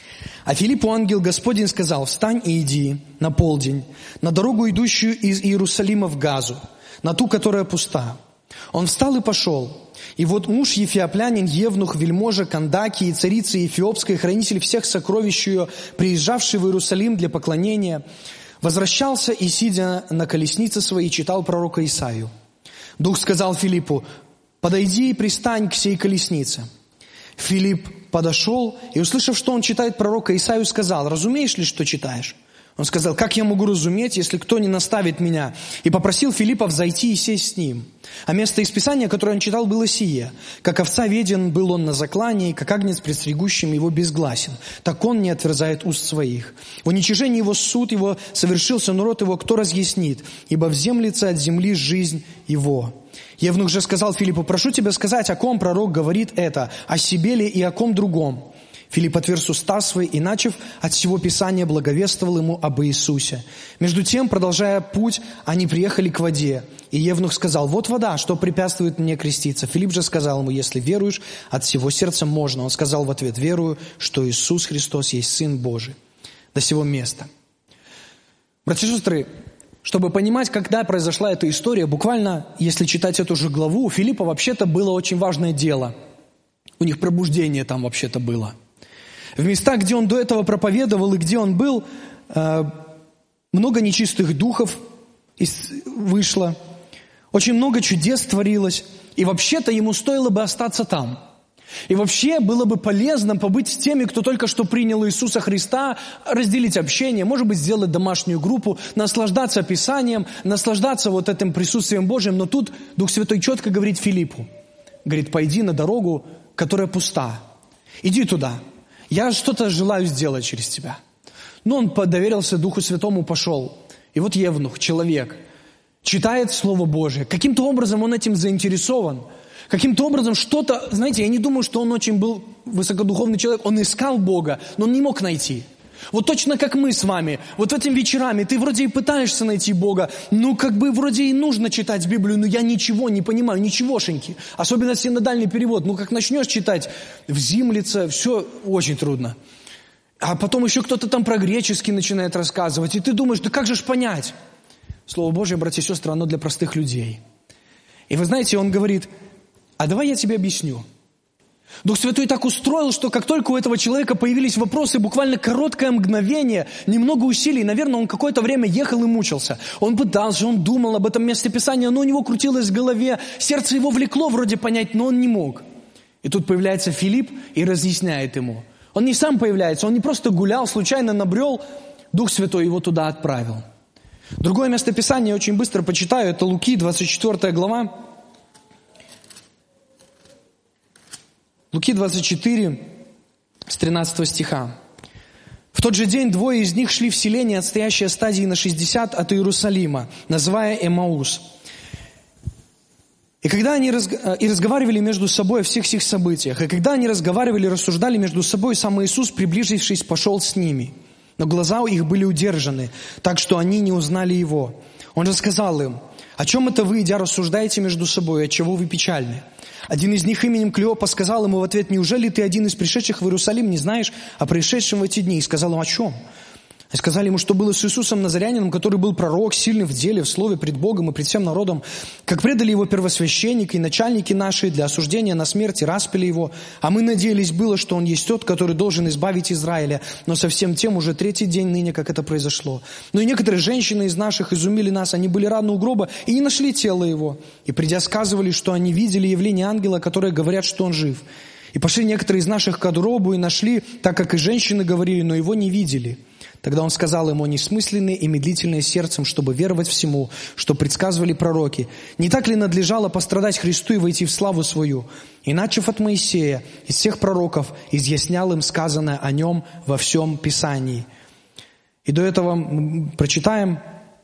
А Филиппу ангел Господень сказал: «Встань и иди на полдень, на дорогу, идущую из Иерусалима в Газу, на ту, которая пуста». Он встал и пошел. И вот муж ефиоплянин, евнух, вельможа, Кандаки и царица Ефиопская, хранитель всех сокровищ ее, приезжавший в Иерусалим для поклонения, возвращался и, сидя на колеснице своей, читал пророка Исаию. Дух сказал Филиппу: «Подойди и пристань к сей колеснице». Филипп подошел и, услышав, что он читает пророка Исаию, сказал: «Разумеешь ли, что читаешь?» Он сказал: «Как я могу разуметь, если кто не наставит меня?» И попросил Филиппа взойти и сесть с ним. А место из Писания, которое он читал, было сие: «Как овца веден был он на заклании, как агнец пред стригущим его безгласен. Так он не отверзает уст своих. В уничижении его суд его совершился, но род его кто разъяснит? Ибо вземлется от земли жизнь его». Евнух же сказал Филиппу: «Прошу тебя сказать, о ком пророк говорит это, о себе ли и о ком другом?» Филипп отверз уста свои и, начав от всего Писания, благовествовал ему об Иисусе. Между тем, продолжая путь, они приехали к воде. И Евнух сказал: «Вот вода, что препятствует мне креститься». Филипп же сказал ему: «Если веруешь, от всего сердца можно». Он сказал в ответ: «Верую, что Иисус Христос есть Сын Божий». До сего места. Братья и сестры, чтобы понимать, когда произошла эта история, буквально, если читать эту же главу, у Филиппа вообще-то было очень важное дело. У них пробуждение там вообще-то было. В местах, где он до этого проповедовал и где он был, много нечистых духов вышло, очень много чудес творилось, и вообще-то ему стоило бы остаться там. И вообще было бы полезно побыть с теми, кто только что принял Иисуса Христа, разделить общение, может быть, сделать домашнюю группу, наслаждаться Писанием, наслаждаться вот этим присутствием Божьим. Но тут Дух Святой четко говорит Филиппу, говорит: «Пойди на дорогу, которая пуста. Иди туда. Я что-то желаю сделать через тебя». Но он доверился Духу Святому, пошел. И вот Евнух, человек, читает Слово Божие. Каким-то образом он этим заинтересован. Каким-то образом что-то, знаете, я не думаю, что он очень был высокодуховный человек. Он искал Бога, но он не мог найти. Вот точно как мы с вами. Вот этими вечерами ты вроде и пытаешься найти Бога, ну как бы вроде и нужно читать Библию, но я ничего не понимаю, ничегошеньки. Особенно синодальный перевод. Ну как начнешь читать, взимлится, все очень трудно. А потом еще кто-то там про греческий начинает рассказывать, и ты думаешь: да как же ж понять? Слово Божие, братья и сестры, оно для простых людей. И вы знаете, он говорит: а давай я тебе объясню. Дух Святой так устроил, что как только у этого человека появились вопросы, буквально короткое мгновение, немного усилий, наверное, он какое-то время ехал и мучился. Он пытался, он думал об этом месте Писания, но у него крутилось в голове, сердце его влекло вроде понять, но он не мог. И тут появляется Филипп и разъясняет ему. Он не сам появляется, он не просто гулял, случайно набрел, Дух Святой его туда отправил. Другое место Писания я очень быстро почитаю, это Луки, 24 глава. Луки 24, с 13 стиха. «В тот же день двое из них шли в селение, отстоящее стадии на 60 от Иерусалима, называя Эмаус. И когда они разговаривали между собой о всех сих событиях, и когда они разговаривали, рассуждали между собой, сам Иисус, приближившись, пошел с ними. Но глаза их были удержаны, так что они не узнали Его. Он же сказал им: о чем это вы, идя, рассуждаете между собой, отчего вы печальны? Один из них именем Клеопа сказал ему в ответ: неужели ты один из пришедших в Иерусалим не знаешь о происшедшем в эти дни? И сказал им: о чем? И сказали ему, что было с Иисусом Назарянином, который был пророк, сильный в деле, в слове, пред Богом и пред всем народом, как предали его первосвященники и начальники наши для осуждения на смерть и распяли его. А мы надеялись было, что он есть тот, который должен избавить Израиля, но совсем тем уже третий день ныне, как это произошло. Но и некоторые женщины из наших изумили нас, они были рано у гроба и не нашли тело его. И придя, сказывали, что они видели явление ангела, которые говорят, что он жив. И пошли некоторые из наших к гробу и нашли, так как и женщины говорили, но его не видели. Тогда он сказал ему: несмысленные и медлительные сердцем, чтобы веровать всему, что предсказывали пророки. Не так ли надлежало пострадать Христу и войти в славу свою? И, начав от Моисея, из всех пророков, изъяснял им сказанное о нем во всем Писании». И до этого мы прочитаем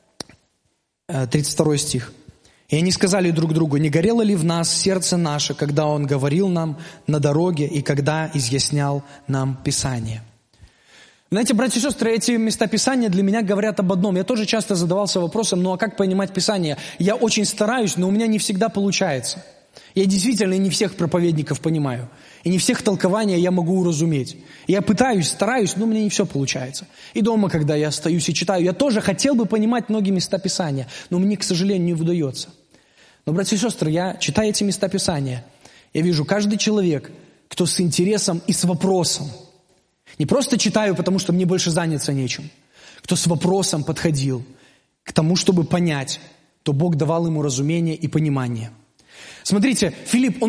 32 стих. «И они сказали друг другу: не горело ли в нас сердце наше, когда он говорил нам на дороге и когда изъяснял нам Писание?» Знаете, братья и сестры, эти места Писания для меня говорят об одном. Я тоже часто задавался вопросом: ну а как понимать Писание? Я очень стараюсь, но у меня не всегда получается. Я действительно не всех проповедников понимаю. И не всех толкования я могу уразуметь. Я пытаюсь, стараюсь, но у меня не все получается. И дома, когда я остаюсь и читаю, я тоже хотел бы понимать многие места Писания, но мне, к сожалению, не удается. Но, братья и сестры, я читаю эти места Писания, я вижу каждый человек, кто с интересом и с вопросом. Не просто читаю, потому что мне больше заняться нечем. Кто с вопросом подходил к тому, чтобы понять, то Бог давал ему разумение и понимание. Смотрите, Филипп,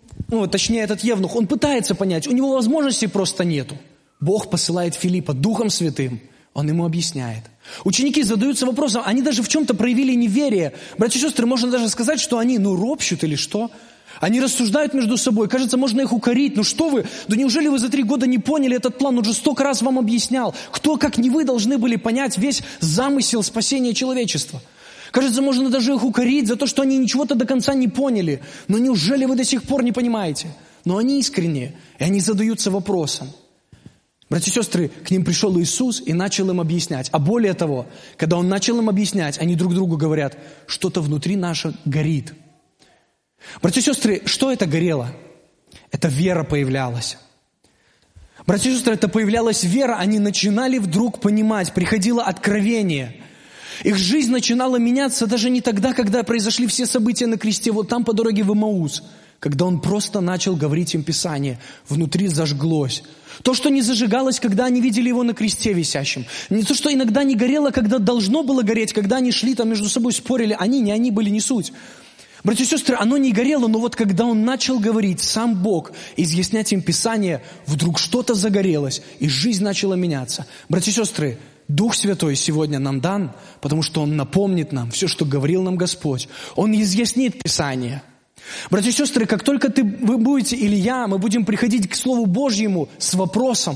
этот Евнух, он пытается понять, у него возможностей просто нету. Бог посылает Филиппа Духом Святым, он ему объясняет. Ученики задаются вопросом, они даже в чем-то проявили неверие. Братья и сестры, можно даже сказать, что они, ропщут или что? Они рассуждают между собой, кажется, можно их укорить. Что вы? Да неужели вы за 3 года не поняли этот план? Он же 100 раз вам объяснял. Кто, как не вы, должны были понять весь замысел спасения человечества? Кажется, можно даже их укорить за то, что они ничего-то до конца не поняли. Но неужели вы до сих пор не понимаете? Но они искренние, и они задаются вопросом. Братья и сестры, к ним пришел Иисус и начал им объяснять. А более того, когда Он начал им объяснять, они друг другу говорят, что-то внутри наше горит. Братья и сестры, что это горело? Это вера появлялась. Братья и сестры, это появлялась вера, они начинали вдруг понимать, приходило откровение. Их жизнь начинала меняться даже не тогда, когда произошли все события на кресте, вот там по дороге в Эмаус, когда Он просто начал говорить им Писание, внутри зажглось. То, что не зажигалось, когда они видели Его на кресте висящим. Не то, что иногда не горело, когда должно было гореть, когда они шли там между собой, спорили, они были, не суть. Братья и сестры, оно не горело, но вот когда Он начал говорить, сам Бог, изъяснять им Писание, вдруг что-то загорелось, и жизнь начала меняться. Братья и сестры, Дух Святой сегодня нам дан, потому что Он напомнит нам все, что говорил нам Господь. Он изъяснит Писание. Братья и сестры, как только вы будете, или я, мы будем приходить к Слову Божьему с вопросом,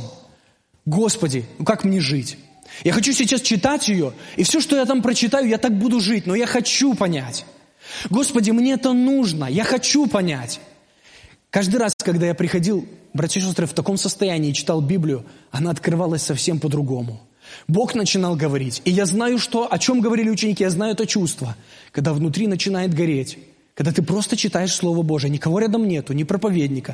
Господи, как мне жить? Я хочу сейчас читать ее, и все, что я там прочитаю, я так буду жить, но я хочу понять. Господи, мне это нужно, я хочу понять. Каждый раз, когда я приходил, братья и сестры, в таком состоянии и читал Библию, она открывалась совсем по-другому. Бог начинал говорить. И я знаю, о чем говорили ученики, я знаю это чувство, когда внутри начинает гореть. Когда ты просто читаешь Слово Божие, никого рядом нету, ни проповедника,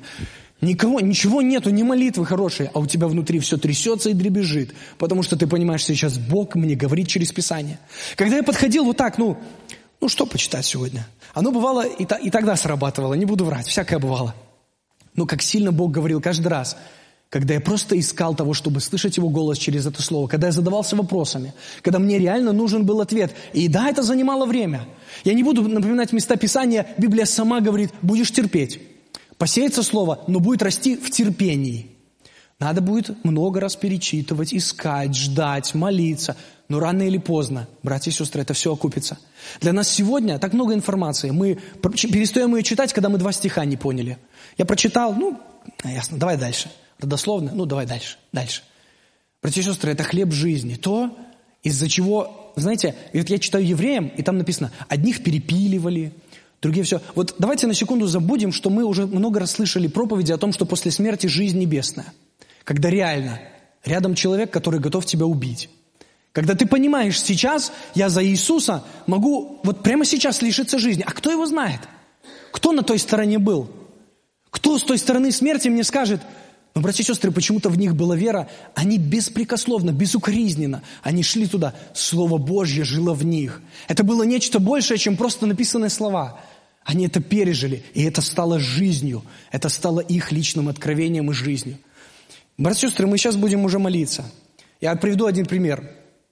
ничего нету, ни молитвы хорошие, а у тебя внутри все трясется и дребезжит, потому что ты понимаешь, сейчас Бог мне говорит через Писание. Когда я подходил вот так, что почитать сегодня? Оно бывало и тогда срабатывало, не буду врать, всякое бывало. Но как сильно Бог говорил каждый раз, когда я просто искал того, чтобы слышать Его голос через это слово, когда я задавался вопросами, когда мне реально нужен был ответ. И да, это занимало время. Я не буду напоминать места Писания, Библия сама говорит, будешь терпеть. Посеется слово, но будет расти в терпении. Надо будет много раз перечитывать, искать, ждать, молиться. Но рано или поздно, братья и сестры, это все окупится. Для нас сегодня так много информации. Мы перестаем ее читать, когда мы 2 стиха не поняли. Я прочитал, ясно, давай дальше. Родословно, давай дальше. Братья и сестры, это хлеб жизни. То, из-за чего, знаете, я читаю Евреям, и там написано, одних перепиливали, другие все. Вот давайте на секунду забудем, что мы уже много раз слышали проповеди о том, что после смерти жизнь небесная. Когда реально рядом человек, который готов тебя убить. Когда ты понимаешь, сейчас я за Иисуса могу вот прямо сейчас лишиться жизни. А кто его знает? Кто на той стороне был? Кто с той стороны смерти мне скажет, но, братья и сестры, почему-то в них была вера, они беспрекословно, безукоризненно, они шли туда, Слово Божье жило в них. Это было нечто большее, чем просто написанные слова. Они это пережили, и это стало жизнью, это стало их личным откровением и жизнью. Братья и сестры, мы сейчас будем уже молиться. Я приведу один пример.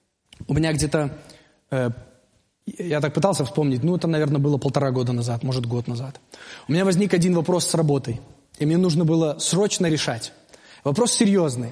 У меня где-то, я так пытался вспомнить, это, наверное, было 1,5 года назад, может, год назад. У меня возник один вопрос с работой. И мне нужно было срочно решать. Вопрос серьезный.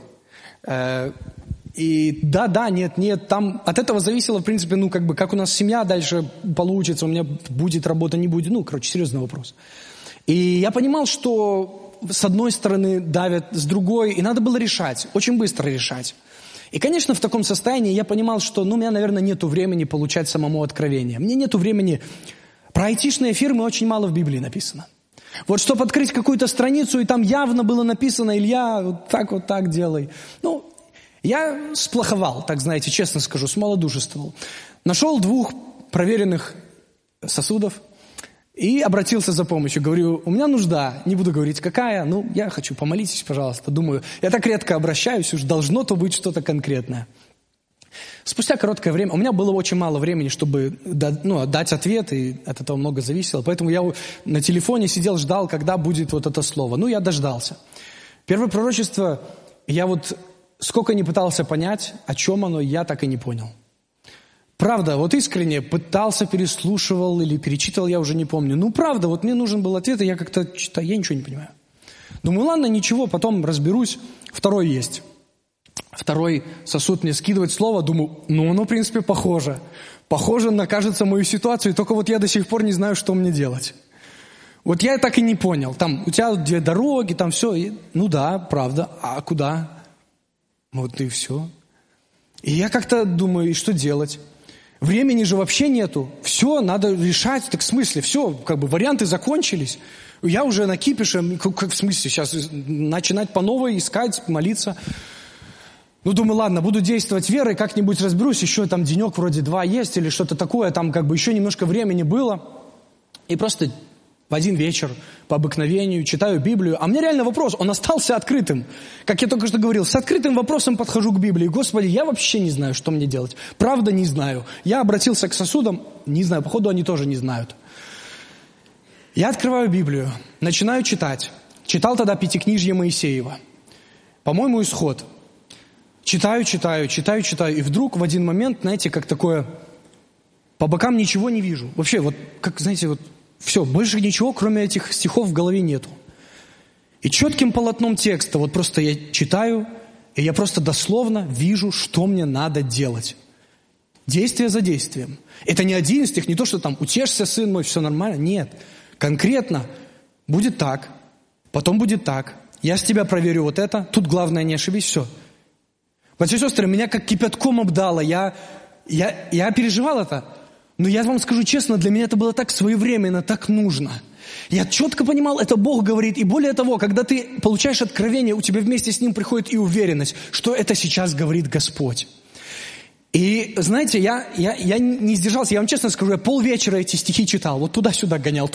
И да, нет, там от этого зависело, в принципе, как у нас семья дальше получится, у меня будет работа, не будет. Серьезный вопрос. И я понимал, что с одной стороны давят, с другой, и надо было решать, очень быстро решать. И, конечно, в таком состоянии я понимал, что, у меня, наверное, нету времени получать самому откровение. Мне нету времени. Про айтишные фирмы очень мало в Библии написано. Вот чтобы открыть какую-то страницу, и там явно было написано, Илья, вот так делай. Я сплоховал, так знаете, честно скажу, смолодушествовал. Нашел 2 проверенных сосудов, И обратился за помощью. Говорю, у меня нужда, не буду говорить какая, я хочу, помолитесь, пожалуйста. Думаю, я так редко обращаюсь, уж должно-то быть что-то конкретное. Спустя короткое время, у меня было очень мало времени, чтобы дать ответ, и от этого много зависело. Поэтому я на телефоне сидел, ждал, когда будет вот это слово. Я дождался. Первое пророчество, я сколько не пытался понять, о чем оно, я так и не понял. Правда, искренне пытался, переслушивал или перечитывал, я уже не помню. Правда, мне нужен был ответ, и я как-то читаю, я ничего не понимаю. Думаю, ладно, ничего, потом разберусь. Второй есть. Второй сосуд мне скидывает слово, думаю, оно, в принципе, похоже. Похоже на, кажется, мою ситуацию, только я до сих пор не знаю, что мне делать. Я так и не понял. Там у тебя 2 дороги, там все. Да, правда. А куда? И все. И я как-то думаю, и что делать? Времени же вообще нету. Все, надо решать. Так в смысле? Все, варианты закончились. Я уже на кипише. Как в смысле? Сейчас начинать по новой, искать, молиться. Думаю, ладно, буду действовать верой, как-нибудь разберусь. Еще там денек вроде 2 есть или что-то такое. Там еще немножко времени было. И просто в один вечер по обыкновению читаю Библию. А мне реально вопрос, он остался открытым. Как я только что говорил, с открытым вопросом подхожу к Библии. Господи, я вообще не знаю, что мне делать. Правда, не знаю. Я обратился к сосудам, не знаю, походу они тоже не знают. Я открываю Библию, начинаю читать. Читал тогда Пятикнижье Моисеева. По-моему, Исход. Читаю. И вдруг в один момент, знаете, как такое, по бокам ничего не вижу. Вообще, все, больше ничего, кроме этих стихов, в голове нету. И четким полотном текста, просто я читаю, и я просто дословно вижу, что мне надо делать. Действие за действием. Это не один стих, не то, что там «утешься, сын мой, все нормально». Нет. Конкретно будет так, потом будет так. Я с тебя проверю это, тут главное не ошибись, все. Братья и сестры, меня как кипятком обдало, я переживал это. Но я вам скажу честно, для меня это было так своевременно, так нужно. Я четко понимал, это Бог говорит. И более того, когда ты получаешь откровение, у тебя вместе с ним приходит и уверенность, что это сейчас говорит Господь. И знаете, я не сдержался, я вам честно скажу, я полвечера эти стихи читал, туда-сюда гонял.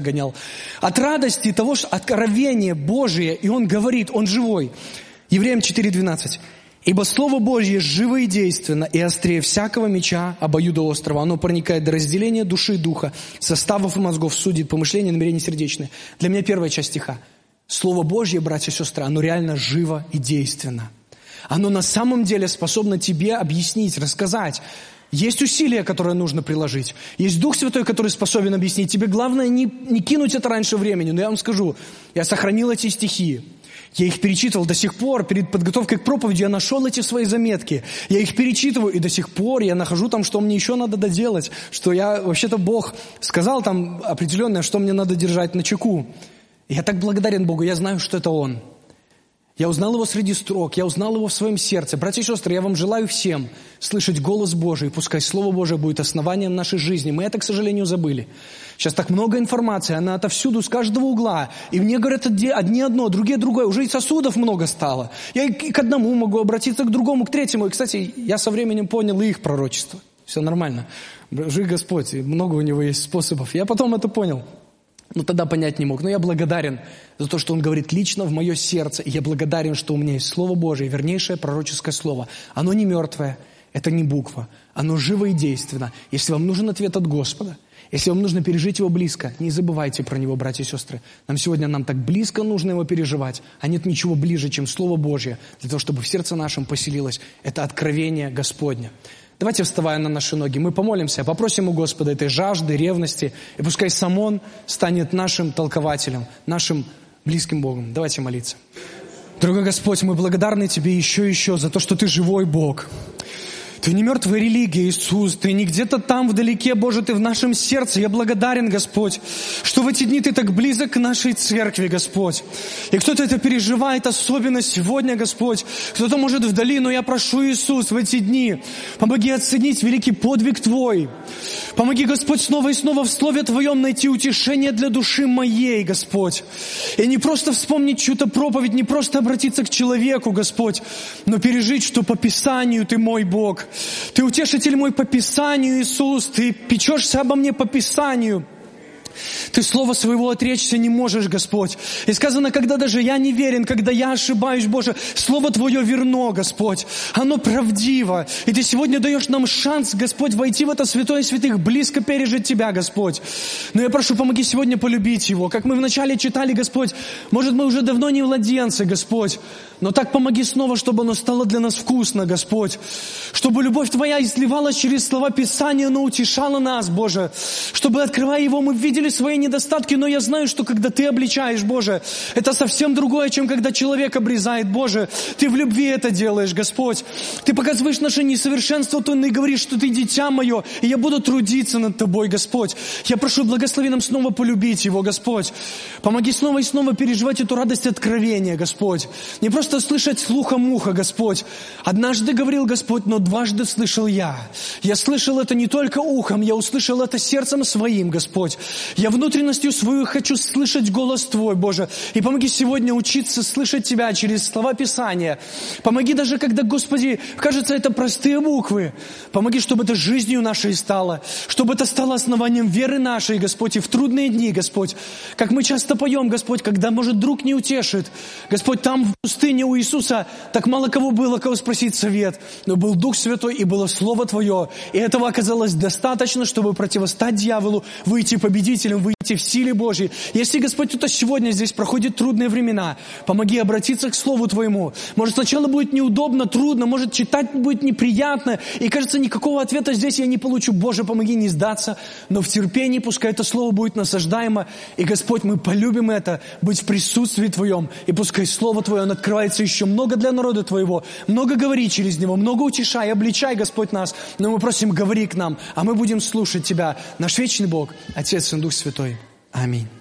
От радости того, что откровение Божие, и Он говорит, Он живой. Евреям 4:12. «Ибо Слово Божье живо и действенно, и острее всякого меча обоюдоострого. Оно проникает до разделения души и духа, составов и мозгов, судит помышления, намерения сердечные». Для меня первая часть стиха. Слово Божье, братья и сестры, оно реально живо и действенно. Оно на самом деле способно тебе объяснить, рассказать. Есть усилия, которые нужно приложить. Есть Дух Святой, который способен объяснить. Тебе главное не кинуть это раньше времени. Но я вам скажу, я сохранил эти стихи. Я их перечитывал до сих пор, перед подготовкой к проповеди я нашел эти свои заметки. Я их перечитываю, и до сих пор я нахожу там, что мне еще надо доделать, что вообще-то Бог сказал там определенное, что мне надо держать на чеку. Я так благодарен Богу, я знаю, что это Он. Я узнал Его среди строк, я узнал Его в своем сердце. Братья и сестры, я вам желаю всем слышать голос Божий, пускай Слово Божие будет основанием нашей жизни. Мы это, к сожалению, забыли. Сейчас так много информации, она отовсюду, с каждого угла. И мне говорят одни одно, другие другое. Уже и сосудов много стало. Я и к одному могу обратиться, к другому, к третьему. И, кстати, я со временем понял и их пророчество. Все нормально. Жив Господь, и много у Него есть способов. Я потом это понял. Но тогда понять не мог. Но я благодарен за то, что Он говорит лично в мое сердце. И я благодарен, что у меня есть Слово Божие, вернейшее пророческое Слово. Оно не мертвое, это не буква. Оно живо и действенно. Если вам нужен ответ от Господа, если вам нужно пережить Его близко, не забывайте про Него, братья и сестры. Нам так близко нужно Его переживать. А нет ничего ближе, чем Слово Божье, для того, чтобы в сердце нашем поселилось это откровение Господне. Давайте, вставая на наши ноги, мы помолимся, попросим у Господа этой жажды, ревности, и пускай сам Он станет нашим толкователем, нашим близким Богом. Давайте молиться. Дорогой Господь, мы благодарны Тебе еще за то, что Ты живой Бог. Ты не мертвая религия, Иисус. Ты не где-то там вдалеке, Боже, Ты в нашем сердце. Я благодарен, Господь, что в эти дни Ты так близок к нашей церкви, Господь. И кто-то это переживает, особенно сегодня, Господь. Кто-то может вдали, но я прошу, Иисус, в эти дни помоги оценить великий подвиг Твой. Помоги, Господь, снова и снова в Слове Твоем найти утешение для души моей, Господь. И не просто вспомнить чью-то проповедь, не просто обратиться к человеку, Господь, но пережить, что по Писанию Ты мой Бог. Ты утешитель мой по Писанию, Иисус. Ты печешься обо мне по Писанию. Ты Слова Своего отречься не можешь, Господь. И сказано, когда даже я неверен, когда я ошибаюсь, Боже, Слово Твое верно, Господь. Оно правдиво. И Ты сегодня даешь нам шанс, Господь, войти в это святое святых, близко пережить Тебя, Господь. Но я прошу, помоги сегодня полюбить Его. Как мы вначале читали, Господь, может, мы уже давно не младенцы, Господь, но так помоги снова, чтобы оно стало для нас вкусно, Господь. Чтобы любовь Твоя изливалась через слова Писания, но утешала нас, Боже. Чтобы, открывая его, мы видели свои недостатки, но я знаю, что когда Ты обличаешь, Боже, это совсем другое, чем когда человек обрезает, Боже. Ты в любви это делаешь, Господь. Ты показываешь наше несовершенство, Ты говоришь, что Ты дитя мое, и я буду трудиться над Тобой, Господь. Я прошу, благослови нам снова полюбить Его, Господь. Помоги снова и снова переживать эту радость откровения, Господь. Не просто слышать слухом уха, Господь. Однажды говорил Господь, но дважды слышал я. Я слышал это не только ухом, я услышал это сердцем своим, Господь. Я внутренностью свою хочу слышать голос Твой, Боже. И помоги сегодня учиться слышать Тебя через слова Писания. Помоги даже, когда, Господи, кажется, это простые буквы. Помоги, чтобы это жизнью нашей стало. Чтобы это стало основанием веры нашей, Господь, и в трудные дни, Господь. Как мы часто поем, Господь, когда, может, друг не утешит. Господь, там в пустыне у Иисуса так мало кого было, кого спросить совет. Но был Дух Святой, и было Слово Твое. И этого оказалось достаточно, чтобы противостать дьяволу, выйти победителем, выйти в силе Божьей. Если, Господь, кто-то сегодня здесь проходит трудные времена, помоги обратиться к Слову Твоему. Может, сначала будет неудобно, трудно, может, читать будет неприятно, и, кажется, никакого ответа здесь я не получу. Боже, помоги не сдаться, но в терпении пускай это Слово будет насаждаемо, и, Господь, мы полюбим это, быть в присутствии Твоем, и пускай Слово Твое, оно открывается еще много для народа Твоего, много говори через него, много утешай, обличай, Господь, нас, но мы просим, говори к нам, а мы будем слушать Тебя, наш вечный Бог, Отец и Дух Святой. Аминь.